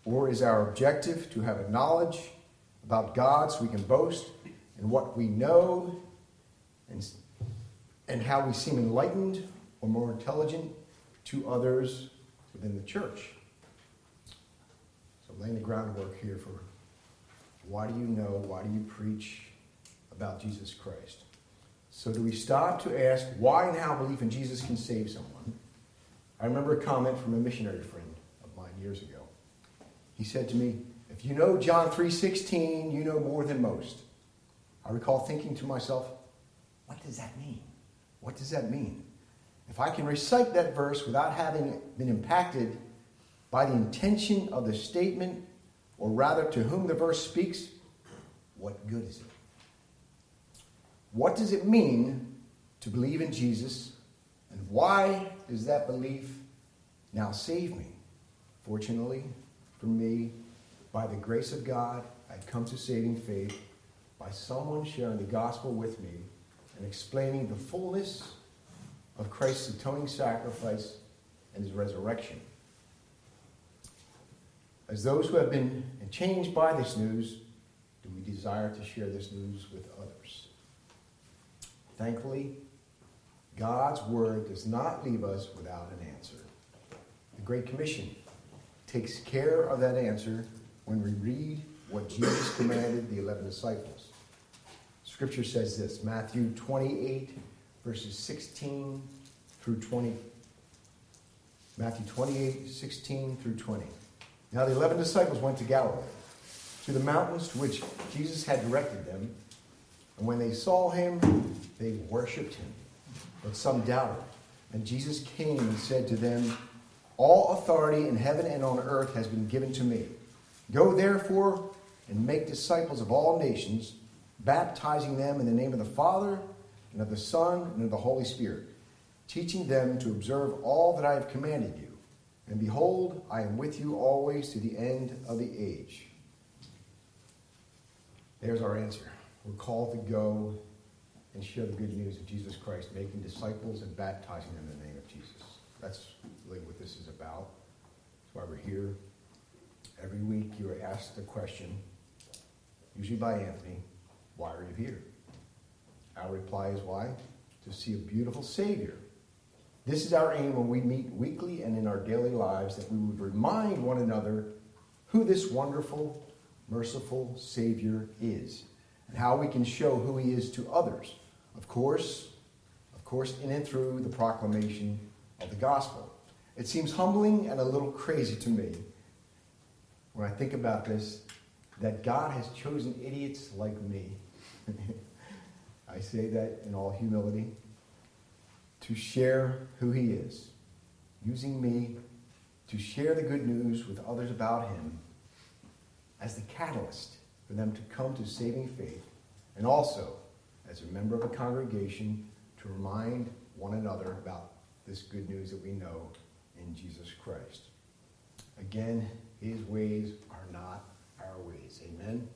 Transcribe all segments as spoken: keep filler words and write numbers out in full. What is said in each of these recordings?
Or is our objective to have a knowledge about God so we can boast in what we know and, and how we seem enlightened or more intelligent to others within the church? So I'm laying the groundwork here for why do you know, why do you preach about Jesus Christ? So do we stop to ask why and how belief in Jesus can save someone? I remember a comment from a missionary friend of mine years ago. He said to me, if you know John three sixteen, you know more than most. I recall thinking to myself, what does that mean? What does that mean? If I can recite that verse without having been impacted by the intention of the statement, or rather to whom the verse speaks, what good is it? What does it mean to believe in Jesus, and why does that belief now save me? Fortunately, for me, by the grace of God, I've come to saving faith by someone sharing the gospel with me and explaining the fullness of Christ's atoning sacrifice and his resurrection. As those who have been changed by this news, do we desire to share this news with others? Thankfully, God's word does not leave us without an answer. The Great Commission takes care of that answer when we read what Jesus commanded the eleven disciples. Scripture says this, Matthew twenty-eight, verses sixteen through twenty. Matthew twenty-eight, sixteen through twenty. Now the eleven disciples went to Galilee, to the mountains to which Jesus had directed them. And when they saw him, they worshipped him. But some doubted. And Jesus came and said to them, all authority in heaven and on earth has been given to me. Go therefore and make disciples of all nations, baptizing them in the name of the Father and of the Son and of the Holy Spirit, teaching them to observe all that I have commanded you. And behold, I am with you always to the end of the age. There's our answer. We're called to go and share the good news of Jesus Christ, making disciples and baptizing them in the name of Jesus. That's really what this is about. That's why we're here. Every week you are asked a question, usually by Anthony, why are you here? Our reply is why? To see a beautiful Savior. This is our aim when we meet weekly and in our daily lives, that we would remind one another who this wonderful, merciful Savior is and how we can show who he is to others. Of course, of course, in and through the proclamation of the gospel. It seems humbling and a little crazy to me when I think about this, that God has chosen idiots like me. I say that in all humility, to share who he is, using me to share the good news with others about him as the catalyst for them to come to saving faith, and also as a member of a congregation to remind one another about this good news that we know in Jesus Christ. Again, his ways are not our ways. Amen?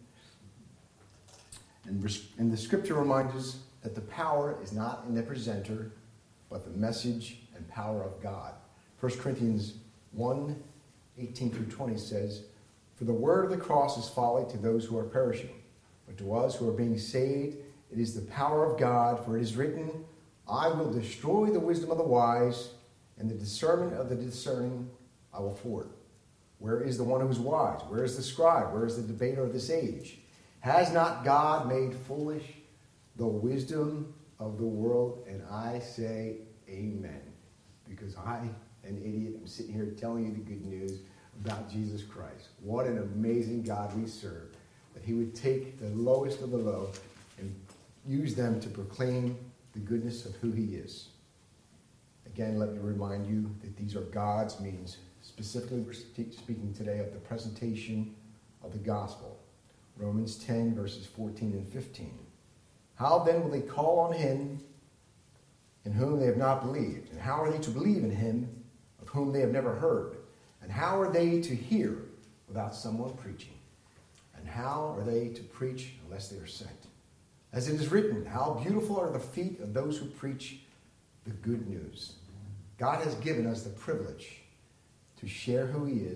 And, and the scripture reminds us that the power is not in the presenter, but the message and power of God. First Corinthians one, eighteen through twenty says, for the word of the cross is folly to those who are perishing, but to us who are being saved, it is the power of God, for it is written, I will destroy the wisdom of the wise, and the discernment of the discerning I will thwart. Where is the one who is wise? Where is the scribe? Where is the debater of this age? Has not God made foolish the wisdom of the world? And I say amen. Because I, an idiot, am sitting here telling you the good news about Jesus Christ. What an amazing God we serve. That he would take the lowest of the low and use them to proclaim the goodness of who he is. Again, let me remind you that these are God's means. Specifically, we're speaking today of the presentation of the gospel. Romans ten, verses fourteen and fifteen. How then will they call on him in whom they have not believed? And how are they to believe in him of whom they have never heard? And how are they to hear without someone preaching? And how are they to preach unless they are sent? As it is written, how beautiful are the feet of those who preach the good news. God has given us the privilege to share who he is and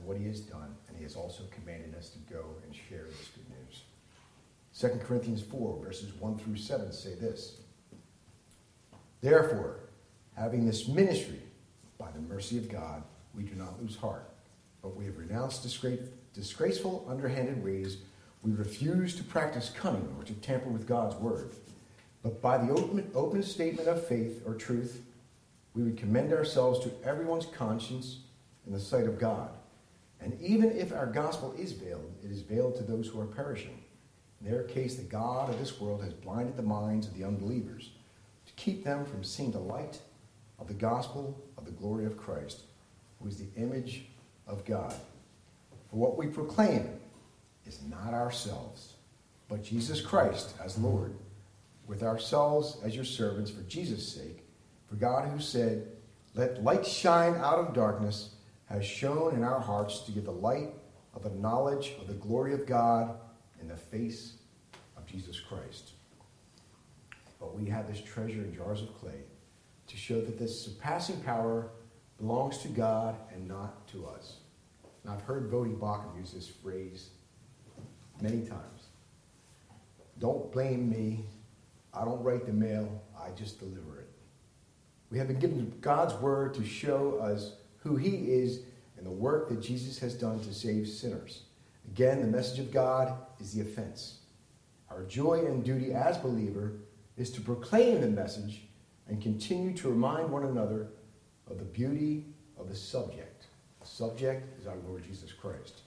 what he has done, and he has also commanded us to go and share this good news. Second Corinthians four, verses one through seven say this. Therefore, having this ministry, by the mercy of God, we do not lose heart, but we have renounced disgrace, disgraceful, underhanded ways. We refuse to practice cunning or to tamper with God's word. But by the open, open statement of faith or truth, we would commend ourselves to everyone's conscience in the sight of God. And even if our gospel is veiled, it is veiled to those who are perishing. In their case, the God of this world has blinded the minds of the unbelievers to keep them from seeing the light of the gospel of the glory of Christ, who is the image of God. For what we proclaim is not ourselves, but Jesus Christ as Lord, with ourselves as your servants for Jesus' sake. For God, who said, "Let light shine out of darkness," has shone in our hearts to give the light of the knowledge of the glory of God in the face of Jesus Christ. But we have this treasure in jars of clay to show that this surpassing power belongs to God and not to us. And I've heard Voddie Baucham use this phrase many times. Don't blame me. I don't write the mail. I just deliver it. We have been given God's word to show us who he is and the work that Jesus has done to save sinners. Again, the message of God is the offense. Our joy and duty as believer is to proclaim the message and continue to remind one another of the beauty of the subject. The subject is our Lord Jesus Christ.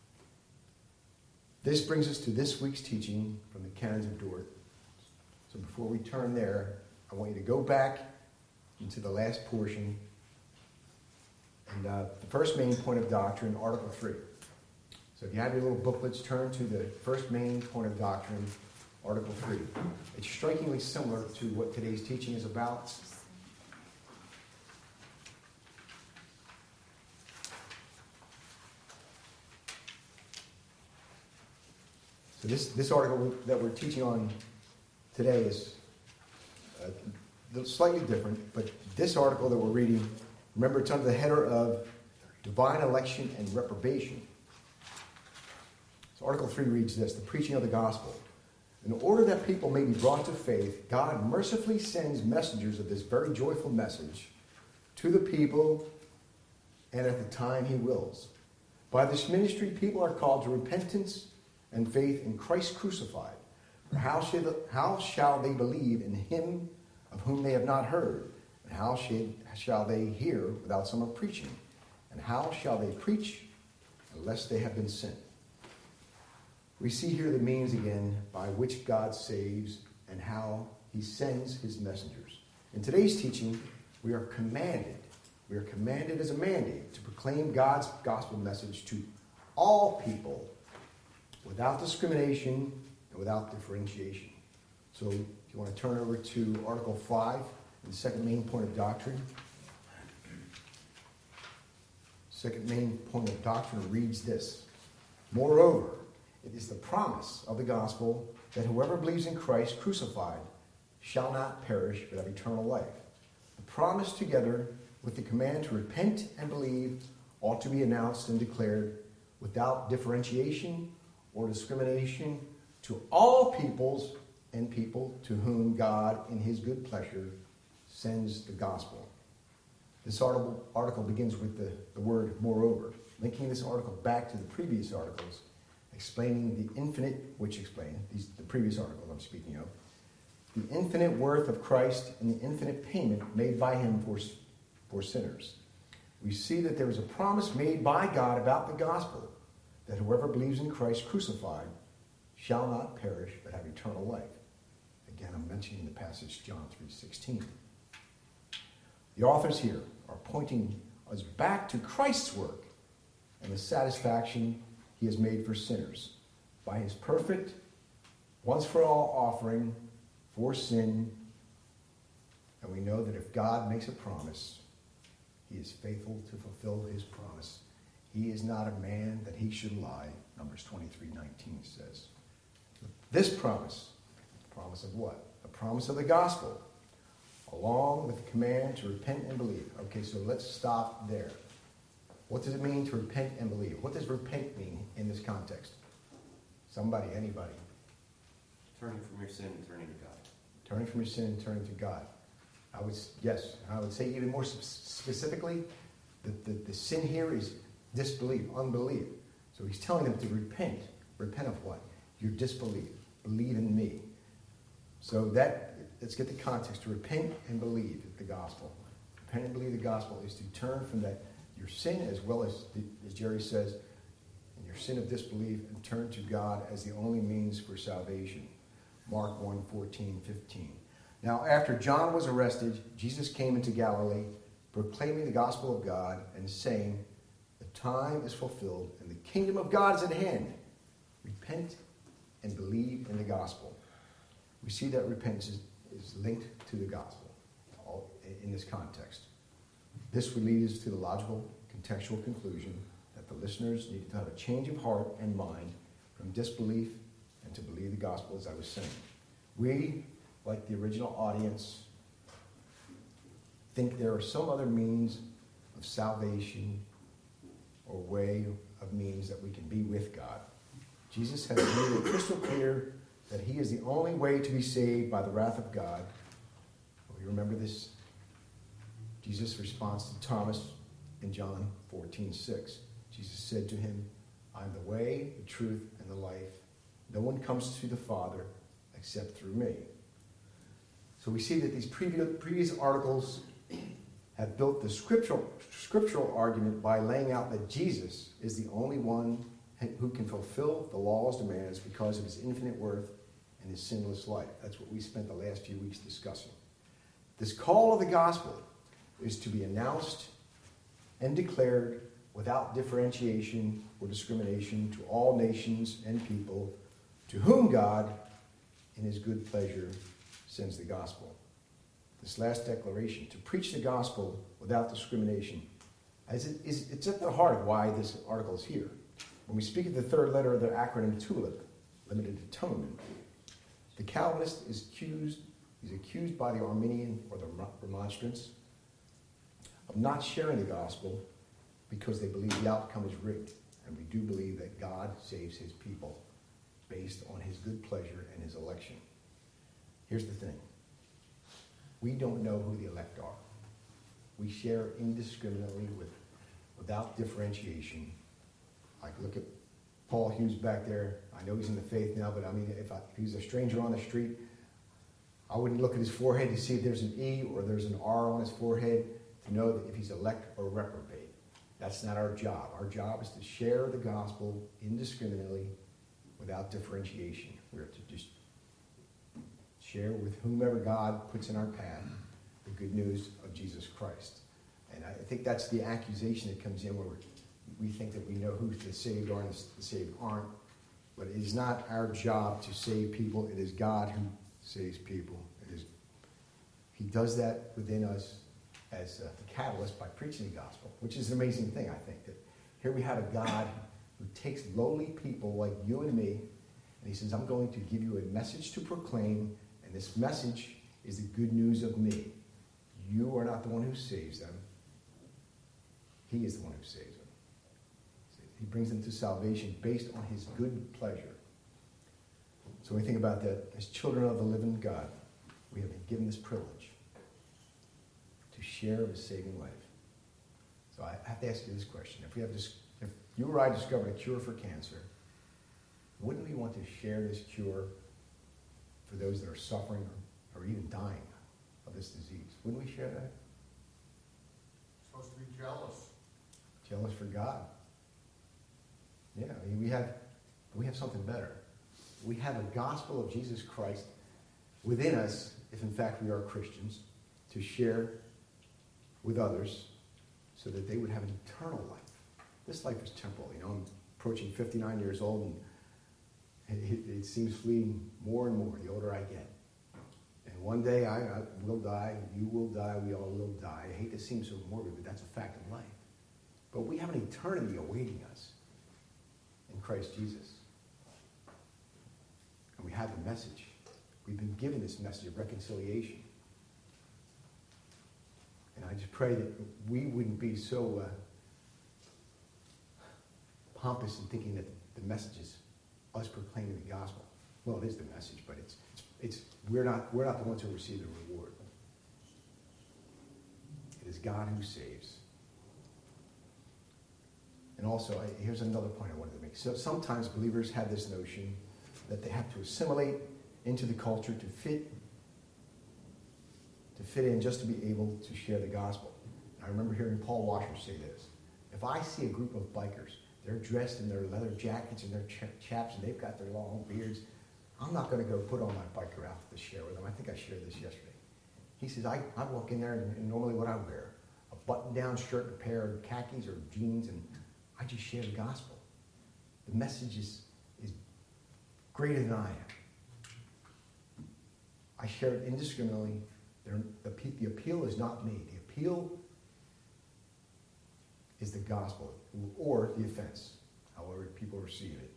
This brings us to this week's teaching from the Canons of Dort. So before we turn there, I want you to go back into the last portion. And uh, the first main point of doctrine, Article three. So if you have your little booklets, turn to the first main point of doctrine, Article three. It's strikingly similar to what today's teaching is about. So this, this article that we're teaching on today is uh, slightly different, but this article that we're reading, remember, it's under the header of Divine Election and Reprobation. So Article three reads this: the preaching of the gospel. In order that people may be brought to faith, God mercifully sends messengers of this very joyful message to the people and at the time he wills. By this ministry, people are called to repentance and faith in Christ crucified. For how, should, how shall they believe in him of whom they have not heard? And how should, shall they hear without someone preaching? And how shall they preach unless they have been sent? We see here the means again by which God saves and how he sends his messengers. In today's teaching, we are commanded, we are commanded as a mandate to proclaim God's gospel message to all people without discrimination and without differentiation. So if you want to turn over to Article five, the second main point of doctrine. Second main point of doctrine reads this: moreover, it is the promise of the gospel that whoever believes in Christ crucified shall not perish but have eternal life. The promise, together with the command to repent and believe, ought to be announced and declared without differentiation or discrimination to all peoples and people to whom God, in his good pleasure, sends the gospel. This article, article begins with the, the word moreover, linking this article back to the previous articles, explaining the infinite, which explain, these, the previous article I'm speaking of, the infinite worth of Christ and the infinite payment made by him for, for sinners. We see that there is a promise made by God about the gospel, that whoever believes in Christ crucified shall not perish but have eternal life. Again, I'm mentioning the passage John three sixteen. The authors here are pointing us back to Christ's work and the satisfaction he has made for sinners by his perfect, once-for-all offering for sin. And we know that if God makes a promise, he is faithful to fulfill his promise. He is not a man that he should lie, Numbers twenty-three nineteen says. This promise, the promise of what? The promise of the gospel, along with the command to repent and believe. Okay, so let's stop there. What does it mean to repent and believe? What does repent mean in this context? Somebody, anybody. Turning from your sin and turning to God. Turning from your sin and turning to God. I would, yes, I would say even more specifically, the, the, the sin here is disbelief, unbelief. So he's telling them to repent. Repent of what? Your disbelief. Believe in me. So that, let's get the context. To repent and believe the gospel. Repent and believe the gospel is to turn from that, your sin, as well as, as Jerry says, and your sin of disbelief, and turn to God as the only means for salvation. Mark one, fourteen, fifteen. Now, after John was arrested, Jesus came into Galilee, proclaiming the gospel of God and saying, the time is fulfilled and the kingdom of God is at hand. Repent and believe in the gospel. We see that repentance is, is linked to the gospel all in this context. This would lead us to the logical, contextual conclusion that the listeners needed to have a change of heart and mind from disbelief and to believe the gospel, as I was saying. We, like the original audience, think there are some other means of salvation or way of means that we can be with God. Jesus has made it crystal clear that he is the only way to be saved by the wrath of God. We remember this, Jesus' response to Thomas in John fourteen six. Jesus said to him, I am the way, the truth, and the life. No one comes to the Father except through me. So we see that these previous, previous articles have built the scriptural, scriptural argument by laying out that Jesus is the only one who can fulfill the law's demands because of his infinite worth and his sinless life. That's what we spent the last few weeks discussing. This call of the gospel is to be announced and declared without differentiation or discrimination to all nations and people to whom God, in his good pleasure, sends the gospel. This last declaration, to preach the gospel without discrimination, as it is, it's at the heart of why this article is here. When we speak of the third letter of the acronym TULIP, Limited Atonement, the Calvinist is accused, he's accused by the Arminian or the Remonstrants of not sharing the gospel because they believe the outcome is rigged. And we do believe that God saves his people based on his good pleasure and his election. Here's the thing. We don't know who the elect are. We share indiscriminately with, without differentiation. Like, look at Paul Hughes back there. I know he's in the faith now, but I mean, if, I, if he's a stranger on the street, I wouldn't look at his forehead to see if there's an E or there's an R on his forehead to know that if he's elect or reprobate. That's not our job. Our job is to share the gospel indiscriminately without differentiation. We're to just share with whomever God puts in our path the good news of Jesus Christ. And I think that's the accusation that comes in where we think that we know who the saved are and the saved aren't. But it is not our job to save people. It is God who saves people. It is, he does that within us as a catalyst by preaching the gospel, which is an amazing thing, I think. That here we have a God who takes lowly people like you and me, and he says, I'm going to give you a message to proclaim, and this message is the good news of me. You are not the one who saves them. He is the one who saves them. He brings them to salvation based on his good pleasure. So when we think about that, as children of the living God, we have been given this privilege to share his saving life. So I have to ask you this question. If we have this, if you or I discovered a cure for cancer, wouldn't we want to share this cure for those that are suffering or, or even dying of this disease? Wouldn't we share that? Supposed to be jealous. Jealous for God. Yeah, I mean, we have, we have something better. We have a gospel of Jesus Christ within us, if in fact we are Christians, to share with others so that they would have an eternal life. This life is temporal. You know, I'm approaching fifty-nine years old, and it, it, it seems fleeting more and more the older I get. And one day I, I will die, you will die, we all will die. I hate to seem so morbid, but that's a fact of life. But we have an eternity awaiting us in Christ Jesus. And we have the message. We've been given this message of reconciliation. And I just pray that we wouldn't be so uh, pompous in thinking that the message is us proclaiming the gospel. Well, it is the message, but it's it's, it's we're not we're not the ones who receive the reward. It is God who saves. And also, I, here's another point I wanted to make. So sometimes believers have this notion that they have to assimilate into the culture to fit to fit in just to be able to share the gospel. And I remember hearing Paul Washer say this. If I see a group of bikers, they're dressed in their leather jackets and their ch- chaps, and they've got their long beards, I'm not going to go put on my biker outfit to share with them. I think I shared this yesterday. He says, I, I walk in there, and, and normally what I wear, a button-down shirt, a pair of khakis or jeans, and I just share the gospel. The message is, is greater than I am. I share it indiscriminately. They're, the, the appeal is not me. The appeal is the gospel, or the offense, however people receive it.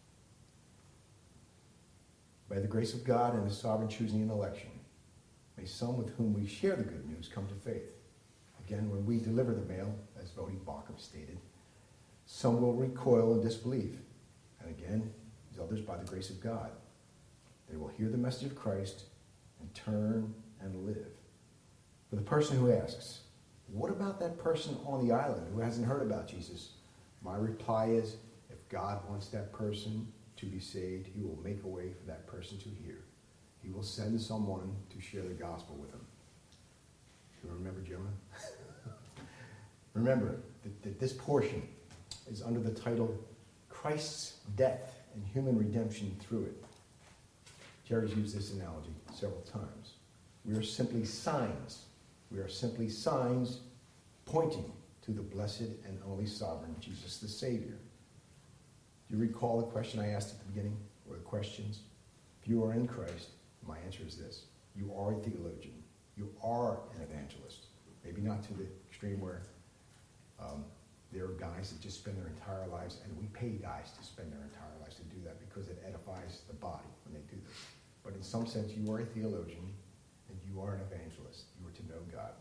By the grace of God and His sovereign choosing and election, may some with whom we share the good news come to faith. Again, when we deliver the mail, as Vodi Bakum stated, some will recoil in disbelief. And again, as others by the grace of God. They will hear the message of Christ and turn and live. For the person who asks, what about that person on the island who hasn't heard about Jesus? My reply is, if God wants that person to be saved, He will make a way for that person to hear. He will send someone to share the gospel with him. Do you remember Jonah? Remember that, that this portion is under the title Christ's Death and Human Redemption Through It. Jerry's used this analogy several times. We are simply signs. We are simply signs pointing to the blessed and only sovereign Jesus the Savior. Do you recall the question I asked at the beginning, or the questions? If you are in Christ, my answer is this. You are a theologian. You are an evangelist. Maybe not to the extreme where um, there are guys that just spend their entire lives, and we pay guys to spend their entire lives to do that because it edifies the body when they do this. But in some sense, you are a theologian, and you are an evangelist. You are to know God.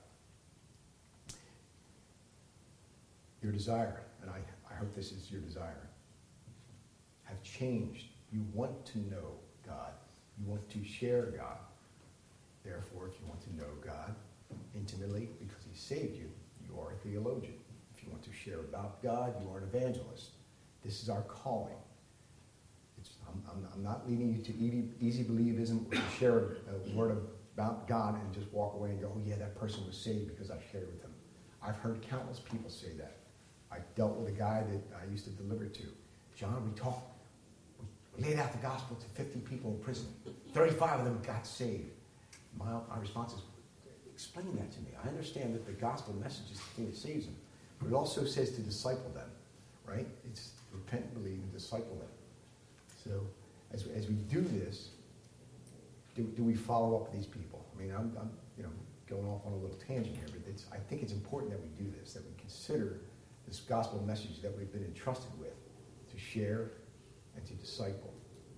Your desire, and I, I hope this is your desire, have changed. You want to know God. You want to share God. Therefore, if you want to know God intimately because He saved you, you are a theologian. If you want to share about God, you are an evangelist. This is our calling. It's, I'm, I'm, I'm not leading you to easy, easy believism or to share a, a word about God and just walk away and go, oh yeah, that person was saved because I shared with them. I've heard countless people say that. I dealt with a guy that I used to deliver to. John, we talked, we laid out the gospel to fifty people in prison. thirty-five of them got saved. My, my response is, explain that to me. I understand that the gospel message is the thing that saves them. But it also says to disciple them, right? It's repent, believe, and disciple them. So as, as we do this, do, do we follow up with these people? I mean, I'm, I'm you know going off on a little tangent here, but it's, I think it's important that we do this, that we consider this gospel message that we've been entrusted with to share and to disciple.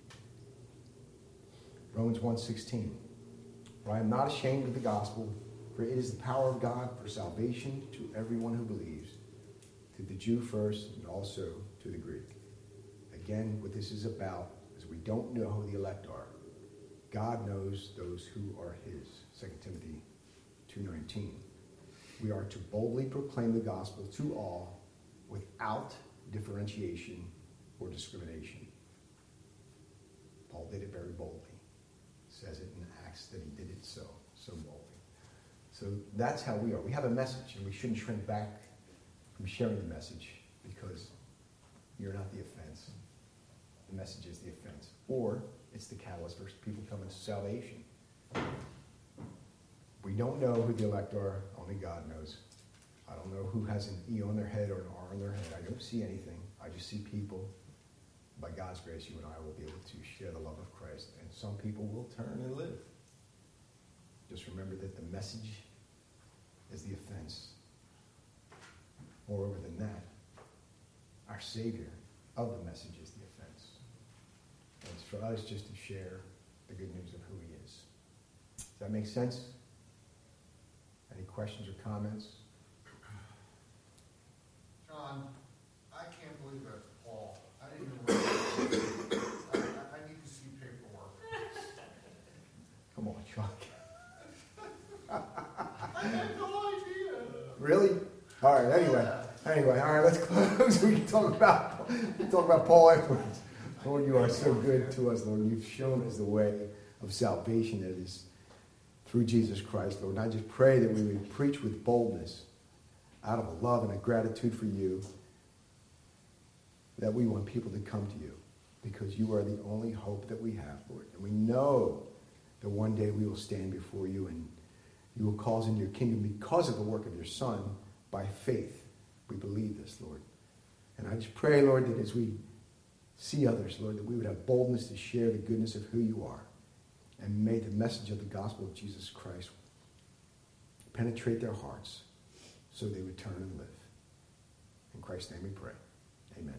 Romans one sixteen. For I am not ashamed of the gospel, for it is the power of God for salvation to everyone who believes, to the Jew first and also to the Greek. Again, what this is about is we don't know who the elect are. God knows those who are His. Second Timothy two nineteen. We are to boldly proclaim the gospel to all without differentiation or discrimination. Paul did it very boldly. Says it in Acts that he did it so, so boldly. So that's how we are. We have a message, and we shouldn't shrink back from sharing the message because you're not the offense. The message is the offense. Or it's the catalyst for people coming to salvation. We don't know who the elect are. Only God knows. I don't know who has an E on their head or an R on their head. I don't see anything. I just see people. By God's grace, you and I will be able to share the love of Christ. And some people will turn and live. Just remember that the message is the offense. Moreover than that, our Savior of the message is the offense. And it's for us just to share the good news of who He is. Does that make sense? Any questions or comments? John, I can't believe that Paul Really? All right, anyway. Anyway, all right, let's close. We can talk about, we can talk about Paul afterwards. Lord, you are so good to us, Lord. You've shown us the way of salvation that is through Jesus Christ, Lord. And I just pray that we would preach with boldness out of a love and a gratitude for you, that we want people to come to you because you are the only hope that we have, Lord. And we know that one day we will stand before you and you will call us into your kingdom because of the work of your Son by faith. We believe this, Lord. And I just pray, Lord, that as we see others, Lord, that we would have boldness to share the goodness of who you are. And may the message of the gospel of Jesus Christ penetrate their hearts so they would turn and live. In Christ's name we pray. Amen.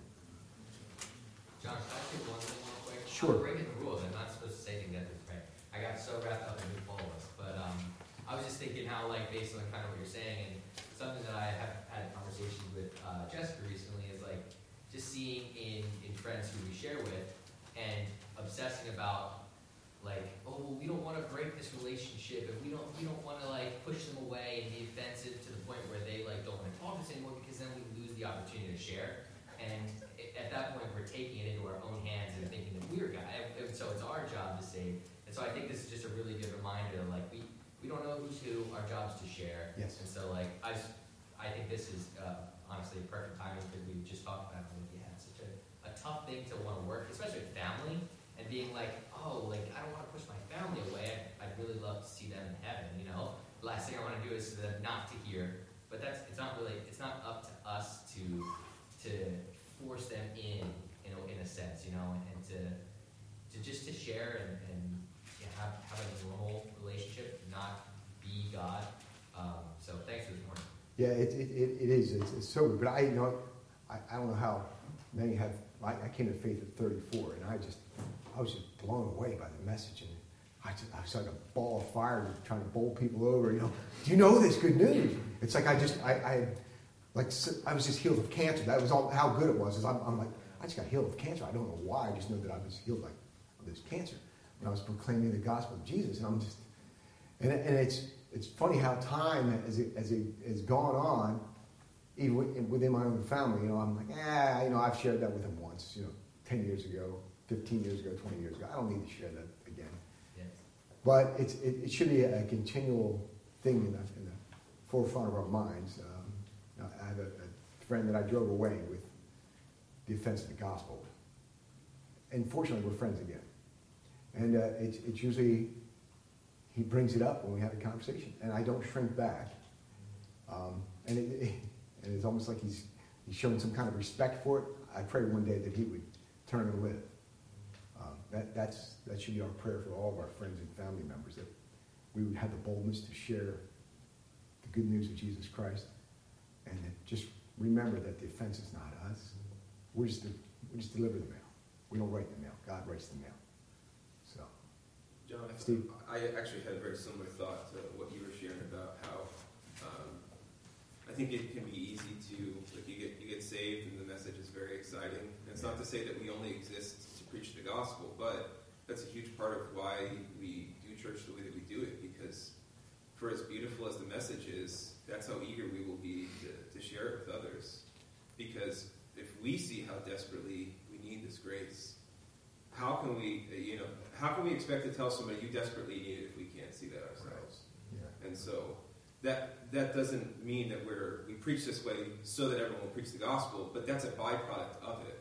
John, can I say one thing real quick? Sure. I'm breaking the rules. I'm not supposed to say anything that different. I got so wrapped up in who Paul was. But um, I was just thinking how, like, based on kind of what you're saying, and something that I have had conversations with uh, Jessica recently is, like, just seeing in, in friends who we share with and obsessing about, like, oh, well, we don't want to break this relationship, and we don't we don't want to, like, push them away and be offensive to the point where they, like, don't want to talk to us anymore, because then we lose the opportunity to share. And it, at that point, we're taking it into our own hands and thinking that we're God. And so it's our job to save. And so I think this is just a really good reminder, like, we, we don't know who's who, our job's to share. Yes. And so, like, I, just, I think this is uh, honestly perfect timing, because we just talked about when we had such a, a tough thing to want to work, especially with family, and being like, oh, like, I don't want to push my family away. I'd, I'd really love to see them in heaven, you know? The last thing I want to do is for them not to hear. But that's, it's not really, it's not up to us to, to force them in, you know, in a sense, you know, and, and to, to just to share and, and yeah, have, have a normal relationship, not be God. Um, so thanks for this morning. Yeah, it, it, it, it is. It's, it's so good. But I, you know, I, I don't know how many have, I, I came to faith at thirty-four, and I just, I was just blown away by the message. And I, just, I was like a ball of fire trying to bowl people over, you know. Do you know this good news? It's like I just, I, I like, I was just healed of cancer. That was all, how good it was. Is I'm, I'm like, I just got healed of cancer. I don't know why. I just know that I was healed like of this cancer. And I was proclaiming the gospel of Jesus, and I'm just, and, and it's, it's funny how time, as it, as it has gone on, even within my own family, you know, I'm like, ah, you know, I've shared that with him once, you know, ten years ago, fifteen years ago, twenty years ago. I don't need to share that again. Yes. But it's, it, it should be a, a continual thing in the, in the forefront of our minds. Um, I have a, a friend that I drove away with the offense of the gospel. And fortunately, we're friends again. And uh, it's, it's usually, he brings it up when we have a conversation. And I don't shrink back. Um, and, it, it, and it's almost like he's, he's showing some kind of respect for it. I pray one day that he would turn and live. Um, that, that's, that should be our prayer for all of our friends and family members, that we would have the boldness to share the good news of Jesus Christ. And that just remember that the offense is not us. We're just, the, we just deliver the mail. We don't write the mail. God writes the mail. So, John, Steve? I actually had a very similar thought to what you were sharing about how um, I think it can be easy to, like, you get you get saved and the message is very exciting. And it's not to say that we only exist to preach the gospel, but that's a huge part of why we do church the way that we do it, because for as beautiful as the message is, that's how eager we will be to, to share it with others. Because if we see how desperately we need this grace, how can we, you know, how can we expect to tell somebody you desperately need it if we can't see that ourselves? Right. Yeah. And so that that doesn't mean that we're we preach this way so that everyone will preach the gospel, but that's a byproduct of it.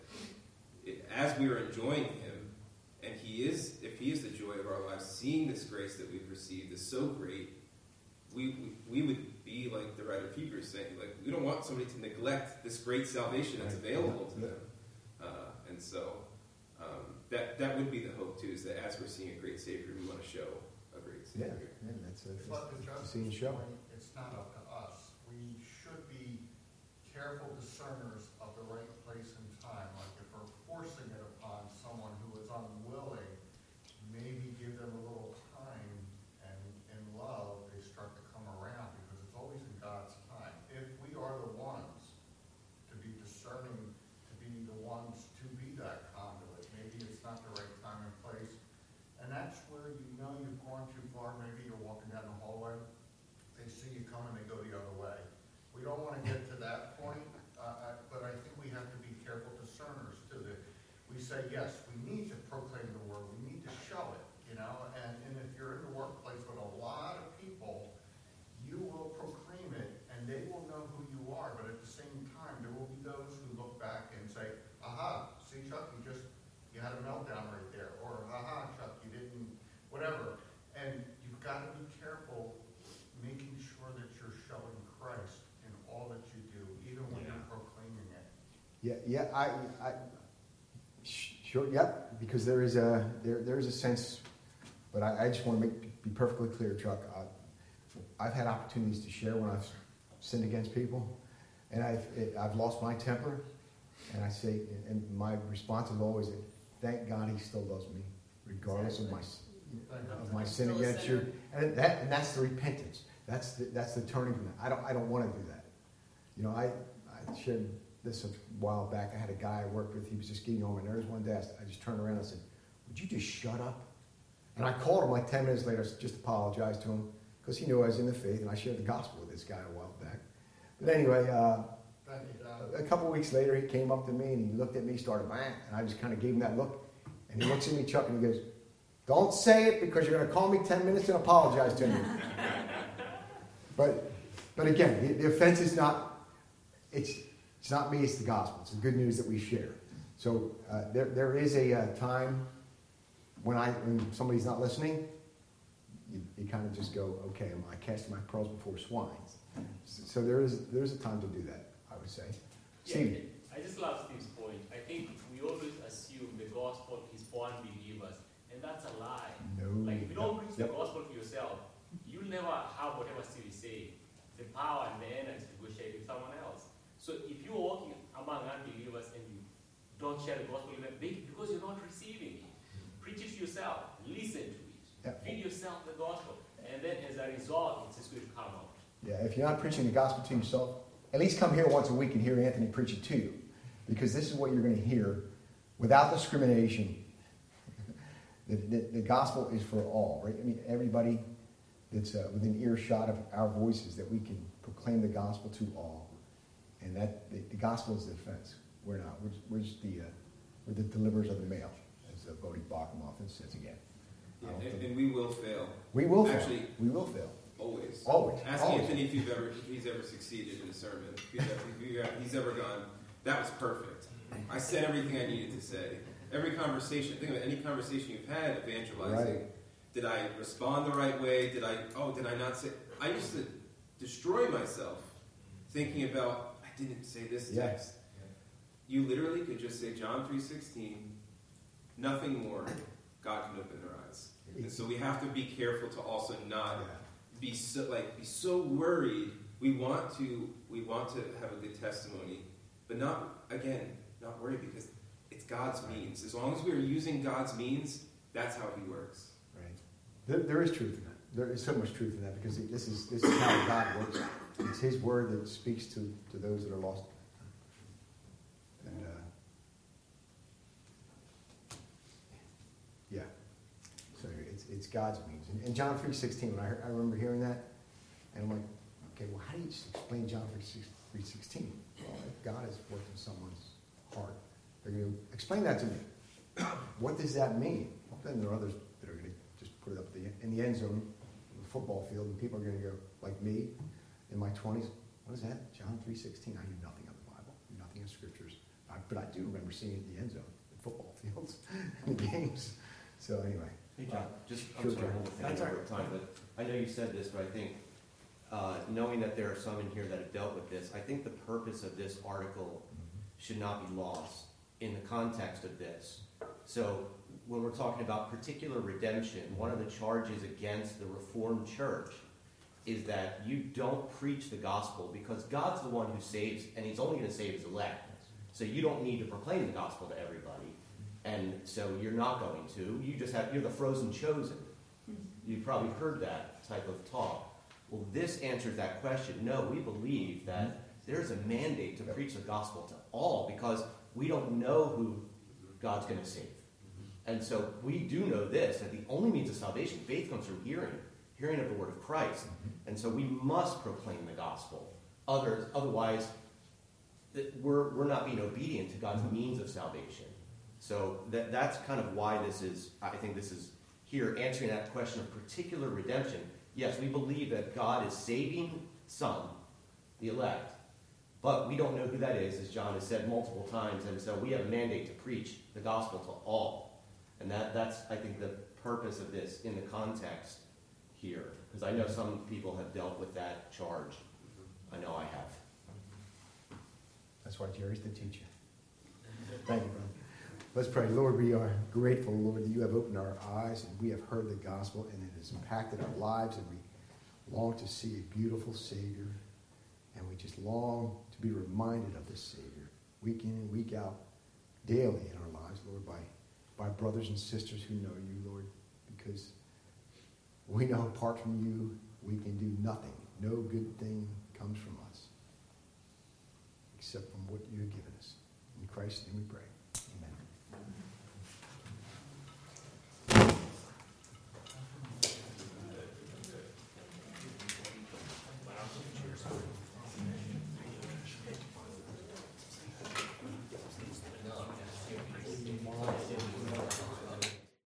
it as we are enjoying Him, and He is, if He is the joy of our lives, seeing this grace that we've received is so great. We, we we would be like the writer of Hebrews saying, like, we don't want somebody to neglect this great salvation that's available to them. Uh, and so um, that that would be the hope too, is that as we're seeing a great Savior, we want to show a great Yeah, Savior. yeah, that's a, It's like the that's a scene justice show. point, it's not up to us. We should be careful discerners of the right place and time. Like if we're forcing it upon someone who is unwilling, maybe give them a little time, and in love they start to come around, because it's always in God's time. If we are the ones to be discerning, to be the ones to be that conduit, maybe it's not the right time and place. And that's where you know you've gone too far. Maybe you're walking down the hallway, they see you coming, they go the other way. We say, yes, we need to proclaim the word, we need to show it, you know, and, and if you're in the workplace with a lot of people, you will proclaim it, and they will know who you are, but at the same time, there will be those who look back and say, aha, see, Chuck, you just, you had a meltdown right there, or aha, Chuck, you didn't, whatever. And you've got to be careful making sure that you're showing Christ in all that you do, even when Yeah. you're proclaiming it. Yeah, yeah, I, I, sure, yep, because there is a, there, there is a sense, but I, I just want to make, be perfectly clear, Chuck. I, I've had opportunities to share when I've sinned against people, and I've, it, I've lost my temper, and I say, and my response is always, thank God he still loves me, regardless of my, of my sin Still a against sinner. you. And that, and that's the repentance. That's the, that's the turning from that. I don't, I don't want to do that. You know, I, I shared this a while back. I had a guy I worked with. He was just getting on my nerves one day. I, I just turned around and I said, would you just shut up? And I called him like ten minutes later, just apologized to him, because he knew I was in the faith, and I shared the gospel with this guy a while back. But anyway, uh, Thank you, Don. a couple of weeks later, he came up to me, and he looked at me, started bang, and I just kind of gave him that look. And he looks at me, Chuck, and he goes, don't say it, because you're going to call me ten minutes and apologize to me. but but again, the, the offense is not, it's it's not me, it's the gospel. It's the good news that we share. So uh, there there is a uh, time when I when somebody's not listening, you, you kind of just go, okay, I cast my pearls before swines. So there is there's a time to do that, I would say. Yeah, Steve. I just love Steve's point. I think we always assume the gospel is for unbelievers, and that's a lie. No. Like, if you don't preach Yep. the gospel to yourself, you'll never have whatever Steve is saying, the power and the energy to go share it with someone else. So if you're walking among unbelievers and you don't share the gospel with them, they- because you're not receiving it, preach it to yourself, listen to it, Yep. feed yourself the gospel, and then as a result, it's just going to come out. Yeah, if you're not preaching the gospel to yourself, at least come here once a week and hear Anthony preach it to you. Because this is what you're going to hear without discrimination. the, the, the gospel is for all, right? I mean, everybody that's uh, within earshot of our voices, that we can proclaim the gospel to all. And that the, the gospel is the defense. We're not. We're, we're just the, uh, we're the deliverers of the mail, as uh, Bodie Bacham often says again. Yeah, I don't and, think- and we will fail. we will fail. Actually- we will fail. Always. Always. Ask Always. Anthony if you've ever if he's ever succeeded in a sermon. If he's ever, if you- he's ever gone, that was perfect. I said everything I needed to say. Every conversation, think of it, any conversation you've had evangelizing. Right. Did I respond the right way? Did I, oh, did I not say? I used to destroy myself thinking about, I didn't say this Yeah. text. You literally could just say John three sixteen, nothing more. God can open their eyes. And so we have to be careful to also not Yeah. be so like be so worried. We want to we want to have a good testimony, but not again not worried because it's God's means. As long as we are using God's means, that's how He works. Right. There, there is truth in that. There is so much truth in that because this is this is how God works. It's His word that speaks to, to those that are lost. And uh, yeah, so it's it's God's means. And, and John three sixteen. When I heard, I remember hearing that, and I'm like, okay, well, how do you explain John three sixteen? Well, if God has worked in someone's heart, they're going to explain that to me. What does that mean? Well, then there are others that are going to just put it up the, in the end zone, in the football field, and people are going to go, like me, in my twenties, what is that? John three sixteen. I knew nothing of the Bible, nothing of scriptures. I, but I do remember seeing it in the end zone, in football fields, in the games. So anyway. Hey, John, just, I'm Sure, sorry, John. hold the That's thing all over time, but I know you said this, but I think, uh, knowing that there are some in here that have dealt with this, I think the purpose of this article should not be lost in the context of this. So, when we're talking about particular redemption, one of the charges against the Reformed Church is that you don't preach the gospel because God's the one who saves, and He's only going to save His elect. So you don't need to proclaim the gospel to everybody. And so you're not going to. You just have, you're the frozen chosen. You've probably heard that type of talk. Well, this answers that question. No, we believe that there's a mandate to preach the gospel to all because we don't know who God's going to save. And so we do know this, that the only means of salvation, faith comes from hearing, hearing of the word of Christ. And so we must proclaim the gospel. Others, otherwise, that we're, we're not being obedient to God's means of salvation. So that, that's kind of why this is, I think this is here answering that question of particular redemption. Yes, we believe that God is saving some, the elect, but we don't know who that is, as John has said multiple times, and so we have a mandate to preach the gospel to all. And that, that's, I think, the purpose of this in the context here, because I know some people have dealt with that charge. I know I have. That's why Jerry's the teacher. Thank you, brother. Let's pray. Lord, we are grateful, Lord, that you have opened our eyes and we have heard the gospel and it has impacted our lives, and we long to see a beautiful Savior, and we just long to be reminded of this Savior week in and week out, daily in our lives, Lord, by, by brothers and sisters who know you, Lord, because we know apart from you, we can do nothing. No good thing comes from us except from what you have given us. In Christ's name we pray.